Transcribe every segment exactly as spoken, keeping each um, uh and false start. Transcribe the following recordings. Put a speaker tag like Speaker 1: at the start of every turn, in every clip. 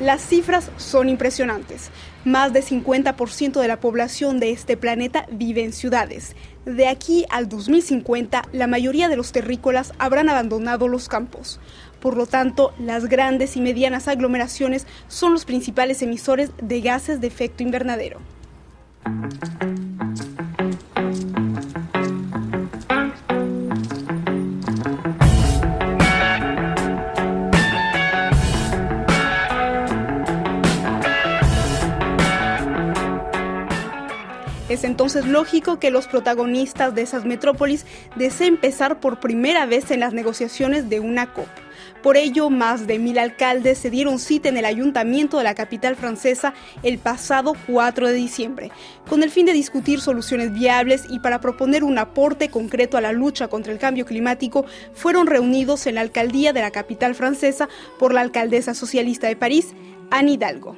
Speaker 1: Las cifras son impresionantes. Más del cincuenta por ciento de la población de este planeta vive en ciudades. De aquí al dos mil cincuenta, la mayoría de los terrícolas habrán abandonado los campos. Por lo tanto, las grandes y medianas aglomeraciones son los principales emisores de gases de efecto invernadero. Es entonces lógico que los protagonistas de esas metrópolis deseen empezar por primera vez en las negociaciones de una COP. Por ello, más de mil alcaldes se dieron cita en el ayuntamiento de la capital francesa el pasado cuatro de diciembre, con el fin de discutir soluciones viables y para proponer un aporte concreto a la lucha contra el cambio climático. Fueron reunidos en la alcaldía de la capital francesa por la alcaldesa socialista de París, Anne Hidalgo.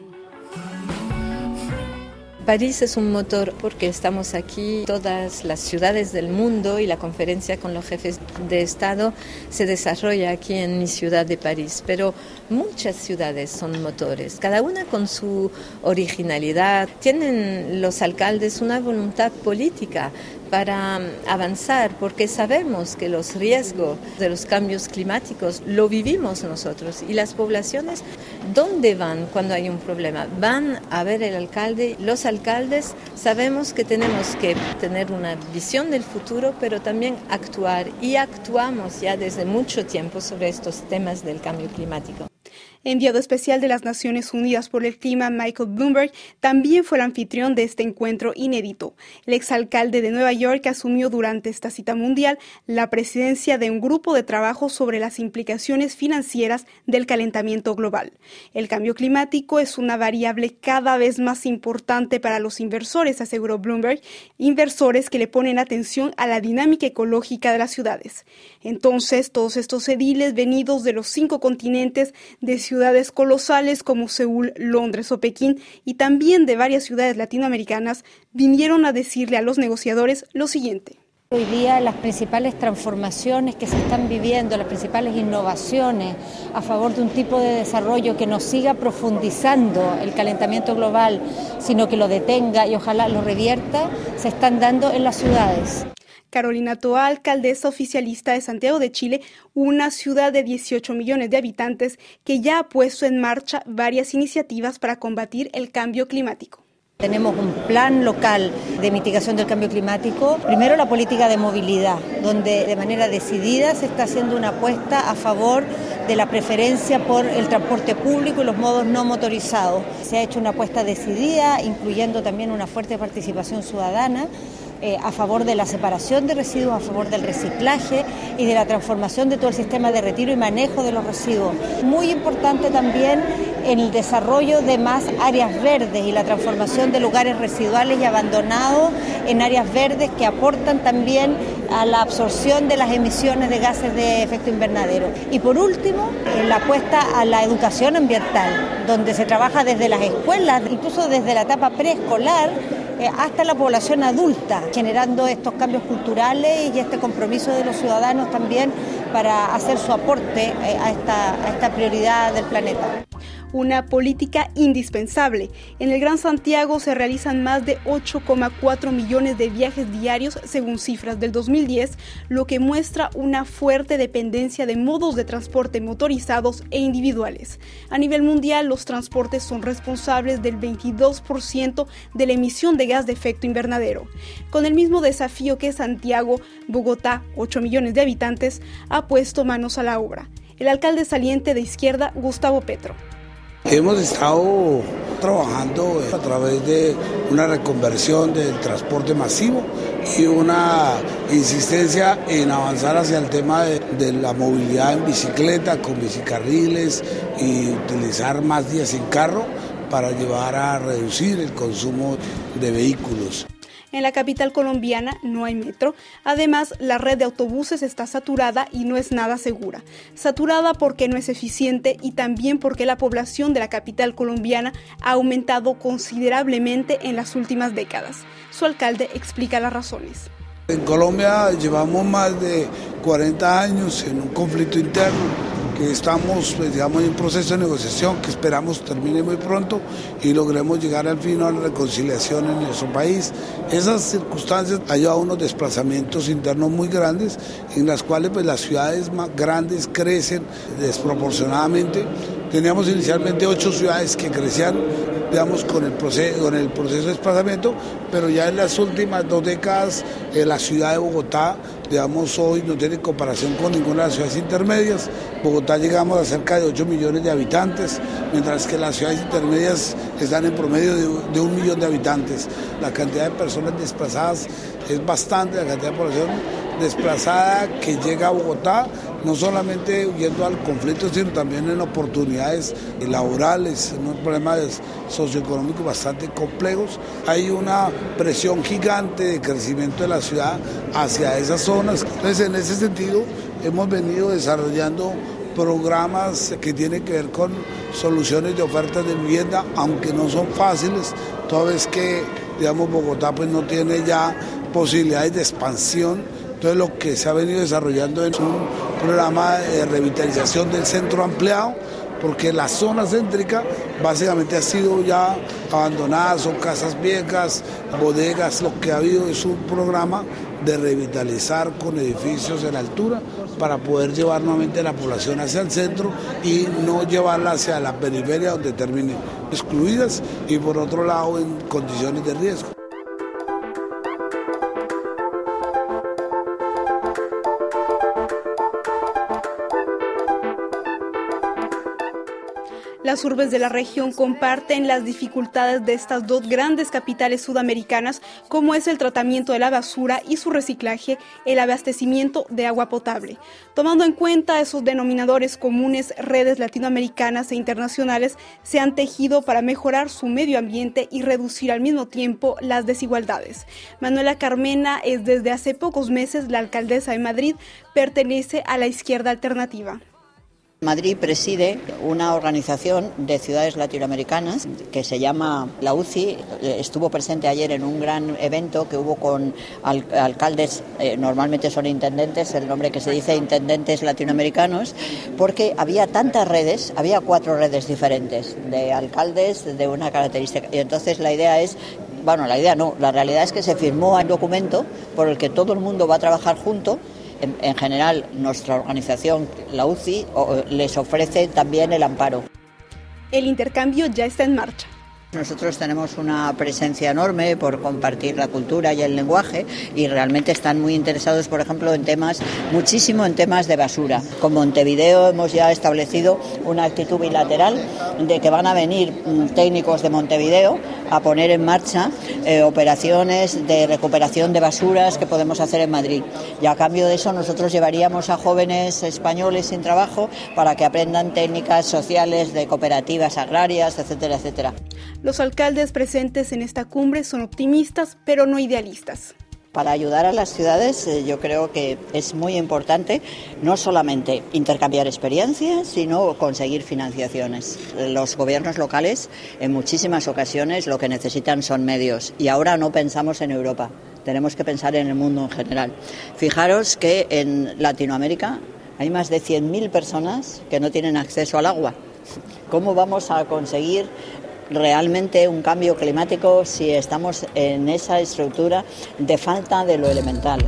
Speaker 2: París es un motor porque estamos aquí, todas las ciudades del mundo, y la conferencia con los jefes de Estado se desarrolla aquí en mi ciudad de París. Pero muchas ciudades son motores, cada una con su originalidad. Tienen los alcaldes una voluntad política para avanzar, porque sabemos que los riesgos de los cambios climáticos lo vivimos nosotros, y las poblaciones, ¿dónde van cuando hay un problema? Van a ver el alcalde. Los alcaldes sabemos que tenemos que tener una visión del futuro, pero también actuar, y actuamos ya desde mucho tiempo sobre estos temas del cambio climático.
Speaker 1: Enviado especial de las Naciones Unidas por el Clima, Michael Bloomberg, también fue el anfitrión de este encuentro inédito. El exalcalde de Nueva York asumió durante esta cita mundial la presidencia de un grupo de trabajo sobre las implicaciones financieras del calentamiento global. El cambio climático es una variable cada vez más importante para los inversores, aseguró Bloomberg, inversores que le ponen atención a la dinámica ecológica de las ciudades. Entonces, todos estos ediles venidos de los cinco continentes, de ciudades colosales como Seúl, Londres o Pekín, y también de varias ciudades latinoamericanas, vinieron a decirle a los negociadores lo siguiente.
Speaker 3: Hoy día las principales transformaciones que se están viviendo, las principales innovaciones a favor de un tipo de desarrollo que no siga profundizando el calentamiento global, sino que lo detenga y ojalá lo revierta, se están dando en las ciudades.
Speaker 1: Carolina Toa, alcaldesa oficialista de Santiago de Chile, una ciudad de dieciocho millones de habitantes que ya ha puesto en marcha varias iniciativas para combatir el cambio climático.
Speaker 3: Tenemos un plan local de mitigación del cambio climático. Primero, la política de movilidad, donde de manera decidida se está haciendo una apuesta a favor de la preferencia por el transporte público y los modos no motorizados. Se ha hecho una apuesta decidida, incluyendo también una fuerte participación ciudadana, Eh, a favor de la separación de residuos, a favor del reciclaje y de la transformación de todo el sistema de retiro y manejo de los residuos. Muy importante también en el desarrollo de más áreas verdes y la transformación de lugares residuales y abandonados en áreas verdes que aportan también a la absorción de las emisiones de gases de efecto invernadero. Y por último, eh, la apuesta a la educación ambiental, donde se trabaja desde las escuelas, incluso desde la etapa preescolar, hasta la población adulta, generando estos cambios culturales y este compromiso de los ciudadanos también para hacer su aporte a esta, a esta prioridad del planeta.
Speaker 1: Una política indispensable. En el Gran Santiago se realizan más de ocho coma cuatro millones de viajes diarios según cifras del dos mil diez, lo que muestra una fuerte dependencia de modos de transporte motorizados e individuales. A nivel mundial, los transportes son responsables del veintidós por ciento de la emisión de gas de efecto invernadero. Con el mismo desafío que Santiago, Bogotá, ocho millones de habitantes, ha puesto manos a la obra. El alcalde saliente de izquierda, Gustavo Petro.
Speaker 4: Hemos estado trabajando a través de una reconversión del transporte masivo y una insistencia en avanzar hacia el tema de, de la movilidad en bicicleta, con bicicarriles, y utilizar más días en carro para llevar a reducir el consumo de vehículos.
Speaker 1: En la capital colombiana no hay metro. Además, la red de autobuses está saturada y no es nada segura. Saturada porque no es eficiente y también porque la población de la capital colombiana ha aumentado considerablemente en las últimas décadas. Su alcalde explica las razones.
Speaker 4: En Colombia llevamos más de cuarenta años en un conflicto interno que estamos, pues, digamos, en un proceso de negociación que esperamos termine muy pronto y logremos llegar al fin a la reconciliación en nuestro país. Esas circunstancias han llevado a unos desplazamientos internos muy grandes, en las cuales pues, las ciudades más grandes crecen desproporcionadamente. Teníamos inicialmente ocho ciudades que crecían, digamos, con el proceso, con el proceso de desplazamiento, pero ya en las últimas dos décadas eh, la ciudad de Bogotá, digamos, hoy no tiene comparación con ninguna de las ciudades intermedias. Bogotá llegamos a cerca de ocho millones de habitantes, mientras que las ciudades intermedias están en promedio de, de un millón de habitantes. La cantidad de personas desplazadas es bastante, la cantidad de población desplazada que llega a Bogotá, no solamente huyendo al conflicto, sino también en oportunidades laborales, en unos problemas socioeconómicos bastante complejos. Hay una presión gigante de crecimiento de la ciudad hacia esas zonas. Entonces, en ese sentido, hemos venido desarrollando programas que tienen que ver con soluciones de ofertas de vivienda, aunque no son fáciles, toda vez que, digamos, Bogotá pues no tiene ya posibilidades de expansión. Entonces lo que se ha venido desarrollando es un programa de revitalización del centro ampliado, porque la zona céntrica básicamente ha sido ya abandonada, son casas viejas, bodegas, lo que ha habido es un programa de revitalizar con edificios en altura para poder llevar nuevamente la población hacia el centro y no llevarla hacia la periferia donde terminen excluidas y por otro lado en condiciones de riesgo.
Speaker 1: Las urbes de la región comparten las dificultades de estas dos grandes capitales sudamericanas, como es el tratamiento de la basura y su reciclaje, el abastecimiento de agua potable. Tomando en cuenta esos denominadores comunes, redes latinoamericanas e internacionales se han tejido para mejorar su medio ambiente y reducir al mismo tiempo las desigualdades. Manuela Carmena es desde hace pocos meses la alcaldesa de Madrid, pertenece a la izquierda alternativa.
Speaker 5: Madrid preside una organización de ciudades latinoamericanas que se llama la U C I. Estuvo presente ayer en un gran evento que hubo con al, alcaldes, eh, normalmente son intendentes, el nombre que se dice intendentes latinoamericanos, porque había tantas redes, había cuatro redes diferentes de alcaldes de una característica. Y entonces la idea es, bueno, la idea no, la realidad es que se firmó un documento por el que todo el mundo va a trabajar junto. En, en general, nuestra organización, la U C I, o, les ofrece también el amparo.
Speaker 1: El intercambio ya está en marcha.
Speaker 5: Nosotros tenemos una presencia enorme por compartir la cultura y el lenguaje y realmente están muy interesados, por ejemplo, en temas, muchísimo en temas de basura. Con Montevideo hemos ya establecido una actitud bilateral de que van a venir técnicos de Montevideo a poner en marcha eh, operaciones de recuperación de basuras que podemos hacer en Madrid. Y a cambio de eso nosotros llevaríamos a jóvenes españoles sin trabajo para que aprendan técnicas sociales de cooperativas agrarias, etcétera, etcétera.
Speaker 1: Los alcaldes presentes en esta cumbre son optimistas, pero no idealistas.
Speaker 5: Para ayudar a las ciudades eh, yo creo que es muy importante no solamente intercambiar experiencias, sino conseguir financiaciones. Los gobiernos locales en muchísimas ocasiones lo que necesitan son medios y ahora no pensamos en Europa, tenemos que pensar en el mundo en general. Fijaros que en Latinoamérica hay más de cien mil personas que no tienen acceso al agua. ¿Cómo vamos a conseguir realmente un cambio climático si estamos en esa estructura de falta de lo elemental?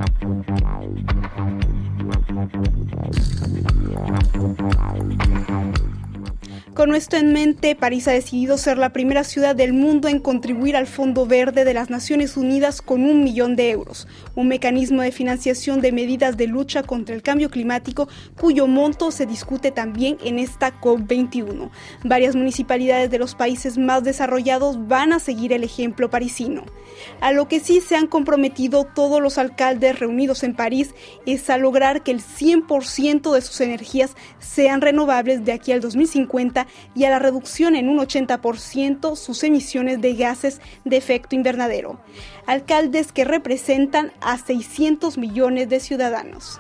Speaker 1: Con esto en mente, París ha decidido ser la primera ciudad del mundo en contribuir al Fondo Verde de las Naciones Unidas con un millón de euros, un mecanismo de financiación de medidas de lucha contra el cambio climático cuyo monto se discute también en esta COP veintiuno. Varias municipalidades de los países más desarrollados van a seguir el ejemplo parisino. A lo que sí se han comprometido todos los alcaldes reunidos en París es a lograr que el cien por ciento de sus energías sean renovables de aquí al dos mil cincuenta y a la reducción en un ochenta por ciento sus emisiones de gases de efecto invernadero. Alcaldes que representan a seiscientos millones de ciudadanos.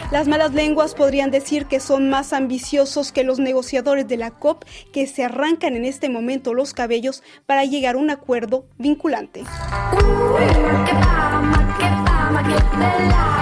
Speaker 1: Las malas lenguas podrían decir que son más ambiciosos que los negociadores de la COP, que se arrancan en este momento los cabellos para llegar a un acuerdo vinculante. Uy, qué fama, qué fama, qué